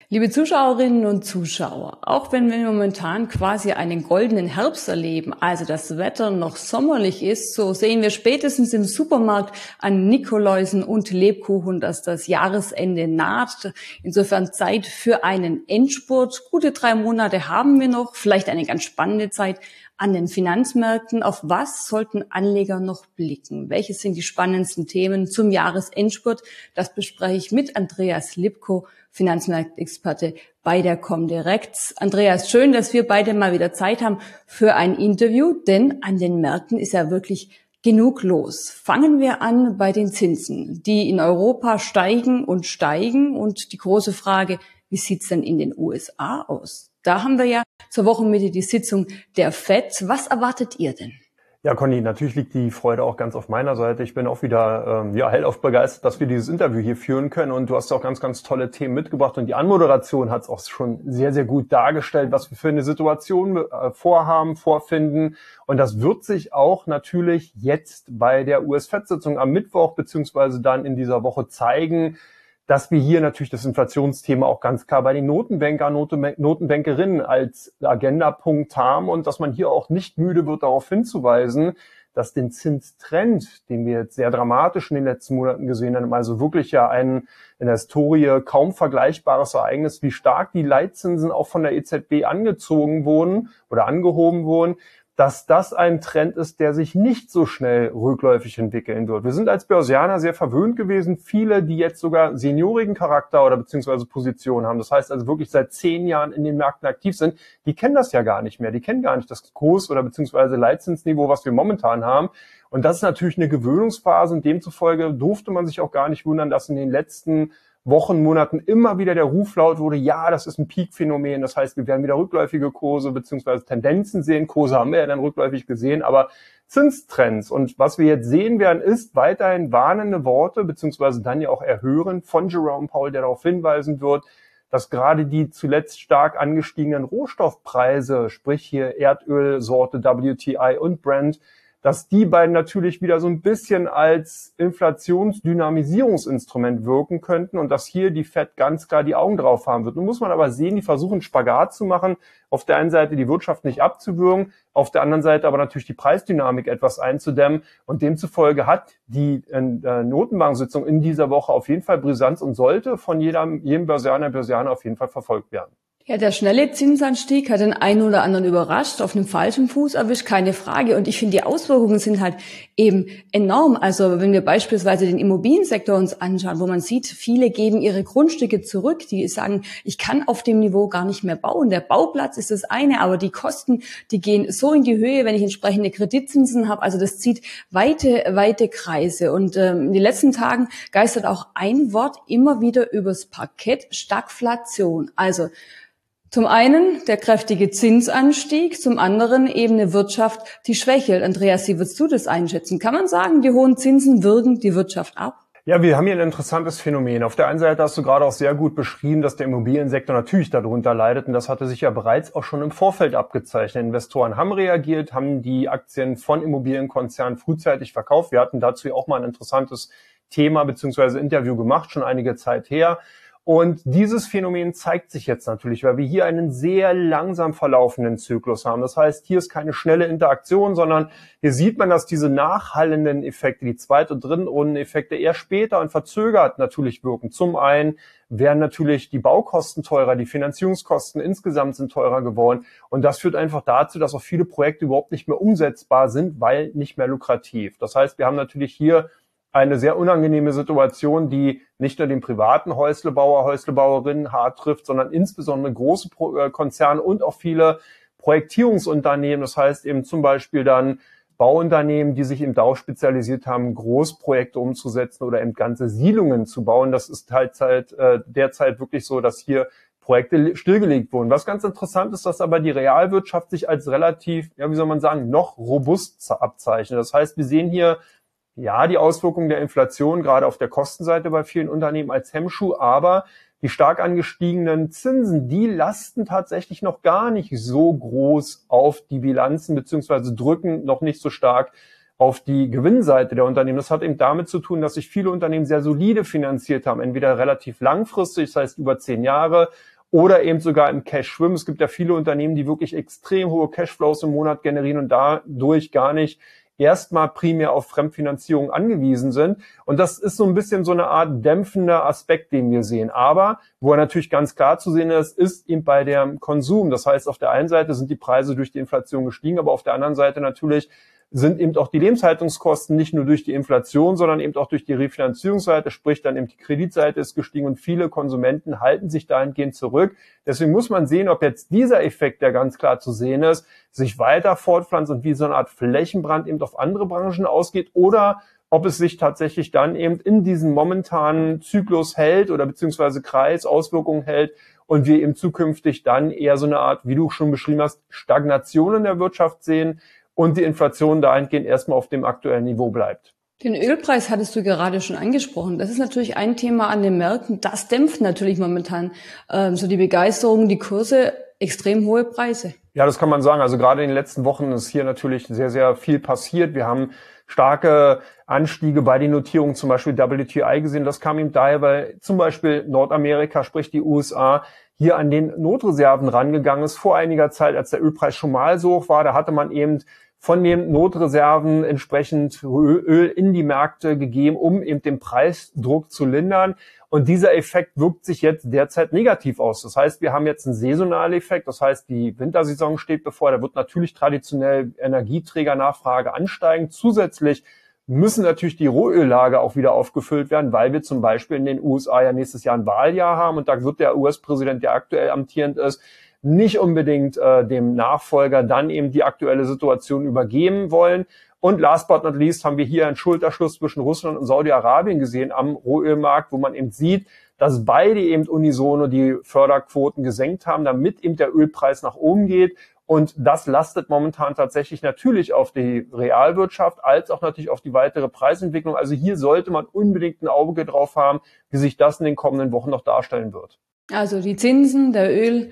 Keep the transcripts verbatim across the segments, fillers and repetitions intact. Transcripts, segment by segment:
Liebe Zuschauerinnen und Zuschauer, auch wenn wir momentan quasi einen goldenen Herbst erleben, also das Wetter noch sommerlich ist, so sehen wir spätestens im Supermarkt an Nikoläusen und Lebkuchen, dass das Jahresende naht. Insofern Zeit für einen Endspurt. Gute drei Monate haben wir noch, vielleicht eine ganz spannende Zeit an den Finanzmärkten. Auf was sollten Anleger noch blicken? Welche sind die spannendsten Themen zum Jahresendspurt? Das bespreche ich mit Andreas Lipko, Finanzmarktexperte bei der Comdirect. Andreas, schön, dass wir beide mal wieder Zeit haben für ein Interview, denn an den Märkten ist ja wirklich genug los. Fangen wir an bei den Zinsen, die in Europa steigen und steigen. Und die große Frage, wie sieht's denn in den U S A aus? Da haben wir ja zur Wochenmitte die Sitzung der Fed. Was erwartet ihr denn? Ja, Conny, natürlich liegt die Freude auch ganz auf meiner Seite. Ich bin auch wieder ähm, ja, hellauf begeistert, dass wir dieses Interview hier führen können. Und du hast auch ganz, ganz tolle Themen mitgebracht. Und die Anmoderation hat es auch schon sehr, sehr gut dargestellt, was wir für eine Situation äh, vorhaben, vorfinden. Und das wird sich auch natürlich jetzt bei der U S-Fed-Sitzung am Mittwoch beziehungsweise dann in dieser Woche zeigen, dass wir hier natürlich das Inflationsthema auch ganz klar bei den Notenbanker, Notenbankerinnen als Agendapunkt haben und dass man hier auch nicht müde wird, darauf hinzuweisen, dass den Zinstrend, den wir jetzt sehr dramatisch in den letzten Monaten gesehen haben, also wirklich ja ein in der Historie kaum vergleichbares Ereignis, wie stark die Leitzinsen auch von der E Z B angezogen wurden oder angehoben wurden, dass das ein Trend ist, der sich nicht so schnell rückläufig entwickeln wird. Wir sind als Börsianer sehr verwöhnt gewesen. Viele, die jetzt sogar seniorigen Charakter oder beziehungsweise Position haben, das heißt also wirklich seit zehn Jahren in den Märkten aktiv sind, die kennen das ja gar nicht mehr. Die kennen gar nicht das Kurs- oder beziehungsweise Leitzinsniveau, was wir momentan haben. Und das ist natürlich eine Gewöhnungsphase und demzufolge durfte man sich auch gar nicht wundern, dass in den letzten Wochen, Monaten immer wieder der Ruf laut wurde, ja, das ist ein Peak-Phänomen, das heißt, wir werden wieder rückläufige Kurse bzw. Tendenzen sehen. Kurse haben wir ja dann rückläufig gesehen, aber Zinstrends. Und was wir jetzt sehen werden, ist weiterhin warnende Worte bzw. dann ja auch Erhören von Jerome Powell, der darauf hinweisen wird, dass gerade die zuletzt stark angestiegenen Rohstoffpreise, sprich hier Erdölsorte W T I und Brent, dass die beiden natürlich wieder so ein bisschen als Inflationsdynamisierungsinstrument wirken könnten und dass hier die Fed ganz klar die Augen drauf haben wird. Nun muss man aber sehen, die versuchen Spagat zu machen, auf der einen Seite die Wirtschaft nicht abzuwürgen, auf der anderen Seite aber natürlich die Preisdynamik etwas einzudämmen und demzufolge hat die äh, Notenbank-Sitzung in dieser Woche auf jeden Fall Brisanz und sollte von jedem, jedem Börsianer, Börsianer auf jeden Fall verfolgt werden. Ja, der schnelle Zinsanstieg hat den einen oder anderen überrascht, auf einem falschen Fuß erwischt, keine Frage. Und ich finde, die Auswirkungen sind halt eben enorm. Also wenn wir beispielsweise den Immobiliensektor uns anschauen, wo man sieht, viele geben ihre Grundstücke zurück, die sagen, ich kann auf dem Niveau gar nicht mehr bauen. Der Bauplatz ist das eine, aber die Kosten, die gehen so in die Höhe, wenn ich entsprechende Kreditzinsen habe. Also das zieht weite, weite Kreise. Und ähm, in den letzten Tagen geistert auch ein Wort immer wieder übers Parkett: Stagflation. Also zum einen der kräftige Zinsanstieg, zum anderen eben eine Wirtschaft, die schwächelt. Andreas, wie würdest du das einschätzen? Kann man sagen, die hohen Zinsen wirken die Wirtschaft ab? Ja, wir haben hier ein interessantes Phänomen. Auf der einen Seite hast du gerade auch sehr gut beschrieben, dass der Immobiliensektor natürlich darunter leidet. Und das hatte sich ja bereits auch schon im Vorfeld abgezeichnet. Investoren haben reagiert, haben die Aktien von Immobilienkonzernen frühzeitig verkauft. Wir hatten dazu ja auch mal ein interessantes Thema bzw. Interview gemacht, schon einige Zeit her. Und dieses Phänomen zeigt sich jetzt natürlich, weil wir hier einen sehr langsam verlaufenden Zyklus haben. Das heißt, hier ist keine schnelle Interaktion, sondern hier sieht man, dass diese nachhallenden Effekte, die Zweit- und Drittrundeneffekte eher später und verzögert natürlich wirken. Zum einen werden natürlich die Baukosten teurer, die Finanzierungskosten insgesamt sind teurer geworden. Und das führt einfach dazu, dass auch viele Projekte überhaupt nicht mehr umsetzbar sind, weil nicht mehr lukrativ. Das heißt, wir haben natürlich hier eine sehr unangenehme Situation, die nicht nur den privaten Häuslebauer, Häuslebauerinnen hart trifft, sondern insbesondere große Konzerne und auch viele Projektierungsunternehmen. Das heißt eben zum Beispiel dann Bauunternehmen, die sich eben darauf spezialisiert haben, Großprojekte umzusetzen oder eben ganze Siedlungen zu bauen. Das ist halt, halt äh, derzeit wirklich so, dass hier Projekte stillgelegt wurden. Was ganz interessant ist, dass aber die Realwirtschaft sich als relativ, ja, wie soll man sagen, noch robust abzeichnet. Das heißt, wir sehen hier ja, die Auswirkungen der Inflation, gerade auf der Kostenseite bei vielen Unternehmen als Hemmschuh, aber die stark angestiegenen Zinsen, die lasten tatsächlich noch gar nicht so groß auf die Bilanzen beziehungsweise drücken noch nicht so stark auf die Gewinnseite der Unternehmen. Das hat eben damit zu tun, dass sich viele Unternehmen sehr solide finanziert haben, entweder relativ langfristig, das heißt über zehn Jahre, oder eben sogar im Cash schwimmen. Es gibt ja viele Unternehmen, die wirklich extrem hohe Cashflows im Monat generieren und dadurch gar nicht erstmal primär auf Fremdfinanzierung angewiesen sind. Und das ist so ein bisschen so eine Art dämpfender Aspekt, den wir sehen. Aber wo er natürlich ganz klar zu sehen ist, ist eben bei dem Konsum. Das heißt, auf der einen Seite sind die Preise durch die Inflation gestiegen, aber auf der anderen Seite natürlich sind eben auch die Lebenshaltungskosten nicht nur durch die Inflation, sondern eben auch durch die Refinanzierungsseite, sprich dann eben die Kreditseite ist gestiegen und viele Konsumenten halten sich dahingehend zurück. Deswegen muss man sehen, ob jetzt dieser Effekt, der ganz klar zu sehen ist, sich weiter fortpflanzt und wie so eine Art Flächenbrand eben auf andere Branchen ausgeht oder ob es sich tatsächlich dann eben in diesem momentanen Zyklus hält oder beziehungsweise Kreis Auswirkungen hält und wir eben zukünftig dann eher so eine Art, wie du schon beschrieben hast, Stagnation in der Wirtschaft sehen und die Inflation dahingehend erstmal auf dem aktuellen Niveau bleibt. Den Ölpreis hattest du gerade schon angesprochen. Das ist natürlich ein Thema an den Märkten. Das dämpft natürlich momentan ähm, so die Begeisterung, die Kurse, extrem hohe Preise. Ja, das kann man sagen. Also gerade in den letzten Wochen ist hier natürlich sehr, sehr viel passiert. Wir haben starke Anstiege bei den Notierungen, zum Beispiel W T I gesehen. Das kam ihm daher, weil zum Beispiel Nordamerika, sprich die U S A, hier an den Notreserven rangegangen ist. Vor einiger Zeit, als der Ölpreis schon mal so hoch war, da hatte man eben von den Notreserven entsprechend Öl in die Märkte gegeben, um eben den Preisdruck zu lindern. Und dieser Effekt wirkt sich jetzt derzeit negativ aus. Das heißt, wir haben jetzt einen saisonalen Effekt. Das heißt, die Wintersaison steht bevor. Da wird natürlich traditionell Energieträgernachfrage ansteigen. Zusätzlich müssen natürlich die Rohöllager auch wieder aufgefüllt werden, weil wir zum Beispiel in den U S A ja nächstes Jahr ein Wahljahr haben. Und da wird der U S-Präsident, der aktuell amtierend ist, nicht unbedingt äh, dem Nachfolger dann eben die aktuelle Situation übergeben wollen. Und last but not least haben wir hier einen Schulterschluss zwischen Russland und Saudi-Arabien gesehen am Rohölmarkt, wo man eben sieht, dass beide eben unisono die Förderquoten gesenkt haben, damit eben der Ölpreis nach oben geht. Und das lastet momentan tatsächlich natürlich auf die Realwirtschaft, als auch natürlich auf die weitere Preisentwicklung. Also hier sollte man unbedingt ein Auge drauf haben, wie sich das in den kommenden Wochen noch darstellen wird. Also die Zinsen, der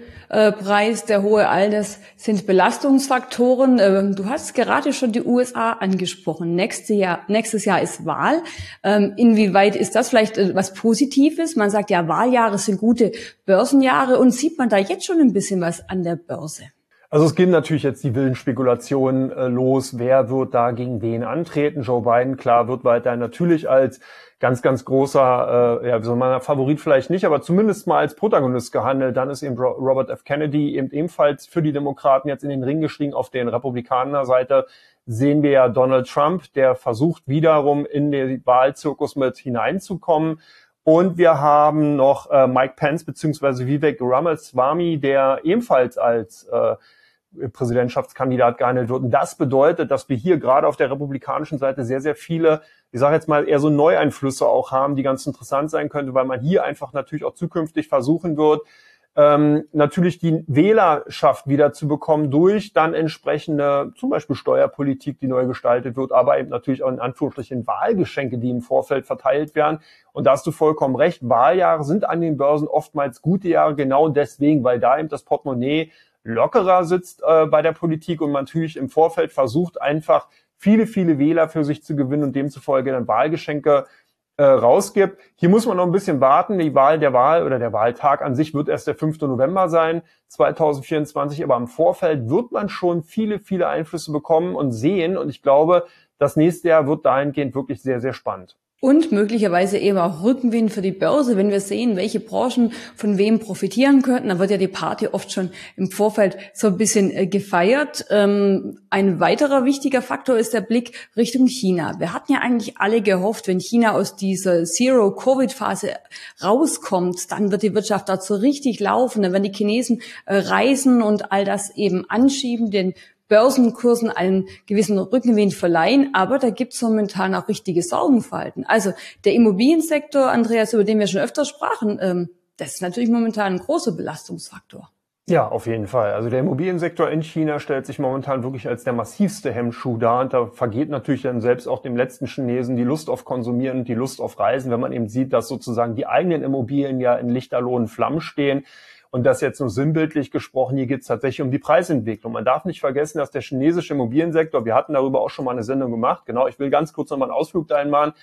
Ölpreis, der hohe, all das sind Belastungsfaktoren. Du hast gerade schon die U S A angesprochen. Nächstes Jahr, nächstes Jahr ist Wahl. Inwieweit ist das vielleicht was Positives? Man sagt ja, Wahljahre sind gute Börsenjahre und sieht man da jetzt schon ein bisschen was an der Börse? Also es gehen natürlich jetzt die wilden Spekulationen äh, los. Wer wird da gegen wen antreten? Joe Biden, klar, wird weiterhin natürlich als ganz, ganz großer, äh, ja, wie soll man, Favorit vielleicht nicht, aber zumindest mal als Protagonist gehandelt. Dann ist eben Robert F. Kennedy eben ebenfalls für die Demokraten jetzt in den Ring gestiegen. Auf der Republikanerseite sehen wir ja Donald Trump, der versucht wiederum in den Wahlzirkus mit hineinzukommen. Und wir haben noch äh, Mike Pence beziehungsweise Vivek Ramaswamy, der ebenfalls als äh, Präsidentschaftskandidat gehandelt wird. Und das bedeutet, dass wir hier gerade auf der republikanischen Seite sehr, sehr viele, ich sage jetzt mal, eher so Neueinflüsse auch haben, die ganz interessant sein könnte, weil man hier einfach natürlich auch zukünftig versuchen wird, ähm, natürlich die Wählerschaft wieder zu bekommen durch dann entsprechende, zum Beispiel Steuerpolitik, die neu gestaltet wird, aber eben natürlich auch in Anführungsstrichen Wahlgeschenke, die im Vorfeld verteilt werden. Und da hast du vollkommen recht, Wahljahre sind an den Börsen oftmals gute Jahre, genau deswegen, weil da eben das Portemonnaie lockerer sitzt äh, bei der Politik und man natürlich im Vorfeld versucht, einfach viele, viele Wähler für sich zu gewinnen und demzufolge dann Wahlgeschenke äh, rausgibt. Hier muss man noch ein bisschen warten. Die Wahl der Wahl oder der Wahltag an sich wird erst der fünfte November sein, zweitausendvierundzwanzig. Aber im Vorfeld wird man schon viele, viele Einflüsse bekommen und sehen. Und ich glaube, das nächste Jahr wird dahingehend wirklich sehr, sehr spannend. Und möglicherweise eben auch Rückenwind für die Börse, wenn wir sehen, welche Branchen von wem profitieren könnten. Da wird ja die Party oft schon im Vorfeld so ein bisschen äh, gefeiert. Ähm, ein weiterer wichtiger Faktor ist der Blick Richtung China. Wir hatten ja eigentlich alle gehofft, wenn China aus dieser Zero-Covid-Phase rauskommt, dann wird die Wirtschaft dazu richtig laufen. Dann werden die Chinesen äh, reisen und all das eben anschieben, den Börsenkursen einen gewissen Rückenwind verleihen, aber da gibt es momentan auch richtige Sorgenfalten. Also der Immobiliensektor, Andreas, über den wir schon öfter sprachen, ähm, das ist natürlich momentan ein großer Belastungsfaktor. Ja, auf jeden Fall. Also der Immobiliensektor in China stellt sich momentan wirklich als der massivste Hemmschuh dar und da vergeht natürlich dann selbst auch dem letzten Chinesen die Lust auf Konsumieren und die Lust auf Reisen, wenn man eben sieht, dass sozusagen die eigenen Immobilien ja in lichterloh und Flammen stehen. Und das jetzt nur sinnbildlich gesprochen, hier geht es tatsächlich um die Preisentwicklung. Man darf nicht vergessen, dass der chinesische Immobiliensektor, wir hatten darüber auch schon mal eine Sendung gemacht, genau, ich will ganz kurz nochmal einen Ausflug dahin machen,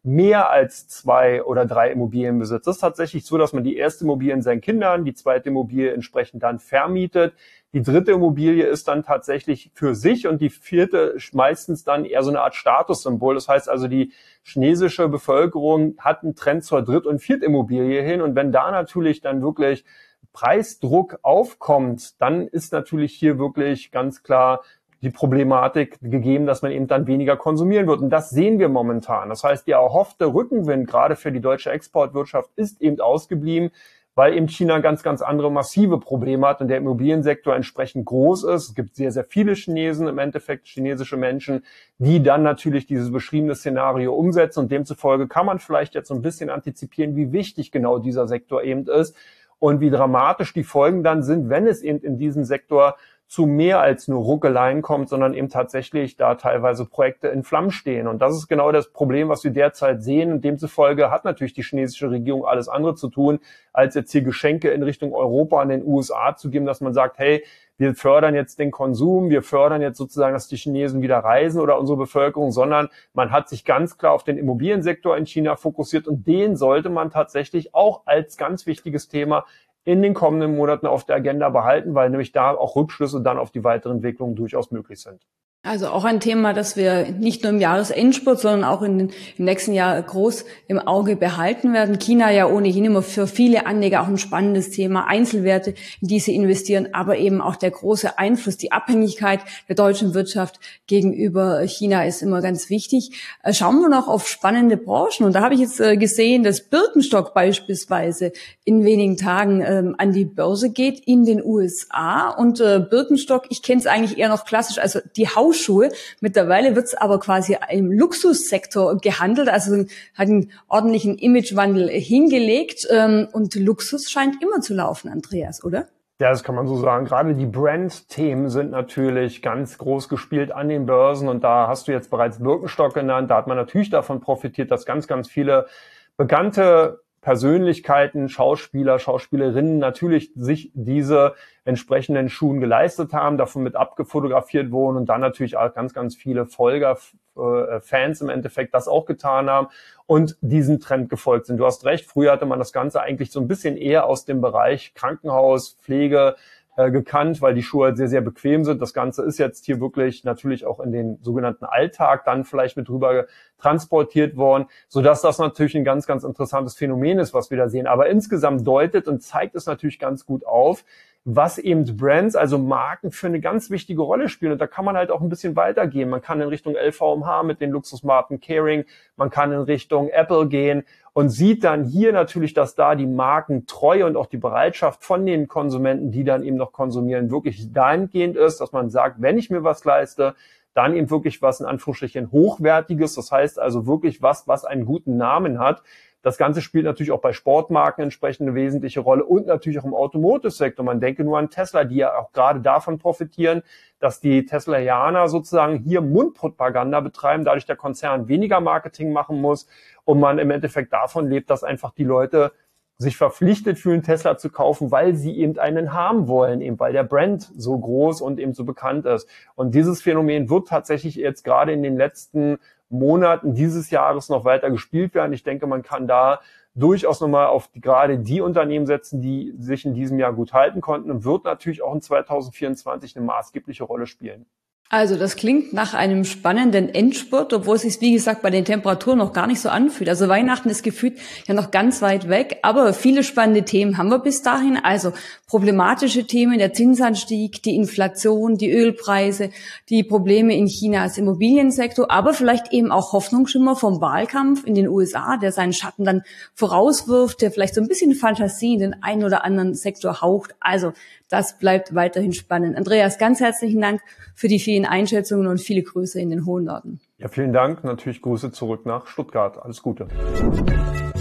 mehr als zwei oder drei Immobilien besitzt. Das ist tatsächlich so, dass man die erste Immobilie seinen Kindern, die zweite Immobilie entsprechend dann vermietet. Die dritte Immobilie ist dann tatsächlich für sich und die vierte meistens dann eher so eine Art Statussymbol. Das heißt also, die chinesische Bevölkerung hat einen Trend zur Dritt- und Viertimmobilie hin. Und wenn da natürlich dann wirklich Preisdruck aufkommt, dann ist natürlich hier wirklich ganz klar die Problematik gegeben, dass man eben dann weniger konsumieren wird. Und das sehen wir momentan. Das heißt, der erhoffte Rückenwind gerade für die deutsche Exportwirtschaft ist eben ausgeblieben, weil eben China ganz, ganz andere massive Probleme hat und der Immobiliensektor entsprechend groß ist. Es gibt sehr, sehr viele Chinesen, im Endeffekt chinesische Menschen, die dann natürlich dieses beschriebene Szenario umsetzen. Und demzufolge kann man vielleicht jetzt so ein bisschen antizipieren, wie wichtig genau dieser Sektor eben ist und wie dramatisch die Folgen dann sind, wenn es eben in diesem Sektor zu mehr als nur Ruckeleien kommt, sondern eben tatsächlich da teilweise Projekte in Flammen stehen. Und das ist genau das Problem, was wir derzeit sehen. Und demzufolge hat natürlich die chinesische Regierung alles andere zu tun, als jetzt hier Geschenke in Richtung Europa an den U S A zu geben, dass man sagt, hey, wir fördern jetzt den Konsum, wir fördern jetzt sozusagen, dass die Chinesen wieder reisen oder unsere Bevölkerung, sondern man hat sich ganz klar auf den Immobiliensektor in China fokussiert und den sollte man tatsächlich auch als ganz wichtiges Thema in den kommenden Monaten auf der Agenda behalten, weil nämlich da auch Rückschlüsse dann auf die weitere Entwicklung durchaus möglich sind. Also auch ein Thema, das wir nicht nur im Jahresendspurt, sondern auch in den, im nächsten Jahr groß im Auge behalten werden. China ja ohnehin immer für viele Anleger auch ein spannendes Thema. Einzelwerte, in die sie investieren, aber eben auch der große Einfluss, die Abhängigkeit der deutschen Wirtschaft gegenüber China ist immer ganz wichtig. Schauen wir noch auf spannende Branchen. Und da habe ich jetzt gesehen, dass Birkenstock beispielsweise in wenigen Tagen ähm, an die Börse geht in den U S A. Und äh, Birkenstock, ich kenne es eigentlich eher noch klassisch, also die Haus Schuhe. Mittlerweile wird es aber quasi im Luxussektor gehandelt, also hat einen ordentlichen Imagewandel hingelegt ähm, und Luxus scheint immer zu laufen, Andreas, oder? Ja, das kann man so sagen. Gerade die Brand-Themen sind natürlich ganz groß gespielt an den Börsen und da hast du jetzt bereits Birkenstock genannt. Da hat man natürlich davon profitiert, dass ganz, ganz viele bekannte Persönlichkeiten, Schauspieler, Schauspielerinnen natürlich sich diese entsprechenden Schuhen geleistet haben, davon mit abgefotografiert wurden und dann natürlich auch ganz, ganz viele Folger, äh, Fans im Endeffekt das auch getan haben und diesen Trend gefolgt sind. Du hast recht, früher hatte man das Ganze eigentlich so ein bisschen eher aus dem Bereich Krankenhaus, Pflege, gekannt, weil die Schuhe halt sehr, sehr bequem sind. Das Ganze ist jetzt hier wirklich natürlich auch in den sogenannten Alltag dann vielleicht mit rüber transportiert worden, sodass das natürlich ein ganz, ganz interessantes Phänomen ist, was wir da sehen. Aber insgesamt deutet und zeigt es natürlich ganz gut auf, was eben Brands, also Marken, für eine ganz wichtige Rolle spielen. Und da kann man halt auch ein bisschen weitergehen. Man kann in Richtung L V M H mit den Luxusmarken Kering, man kann in Richtung Apple gehen und sieht dann hier natürlich, dass da die Markentreue und auch die Bereitschaft von den Konsumenten, die dann eben noch konsumieren, wirklich dahingehend ist, dass man sagt, wenn ich mir was leiste, dann eben wirklich was in Anführungsstrichen Hochwertiges, das heißt also wirklich was, was einen guten Namen hat. Das Ganze spielt natürlich auch bei Sportmarken entsprechend eine wesentliche Rolle und natürlich auch im Automotive-Sektor. Man denke nur an Tesla, die ja auch gerade davon profitieren, dass die Teslaianer sozusagen hier Mundpropaganda betreiben, dadurch der Konzern weniger Marketing machen muss und man im Endeffekt davon lebt, dass einfach die Leute sich verpflichtet fühlen, Tesla zu kaufen, weil sie eben einen haben wollen, eben weil der Brand so groß und eben so bekannt ist. Und dieses Phänomen wird tatsächlich jetzt gerade in den letzten Monaten dieses Jahres noch weiter gespielt werden. Ich denke, man kann da durchaus nochmal auf die, gerade die Unternehmen setzen, die sich in diesem Jahr gut halten konnten und wird natürlich auch in zweitausendvierundzwanzig eine maßgebliche Rolle spielen. Also das klingt nach einem spannenden Endspurt, obwohl es sich, wie gesagt, bei den Temperaturen noch gar nicht so anfühlt. Also Weihnachten ist gefühlt ja noch ganz weit weg, aber viele spannende Themen haben wir bis dahin. Also problematische Themen, der Zinsanstieg, die Inflation, die Ölpreise, die Probleme in Chinas Immobiliensektor, aber vielleicht eben auch Hoffnungsschimmer vom Wahlkampf in den U S A, der seinen Schatten dann vorauswirft, der vielleicht so ein bisschen Fantasie in den einen oder anderen Sektor haucht. Also das bleibt weiterhin spannend. Andreas, ganz herzlichen Dank für die vielen Einschätzungen und viele Grüße in den hohen Norden. Ja, vielen Dank. Natürlich Grüße zurück nach Stuttgart. Alles Gute.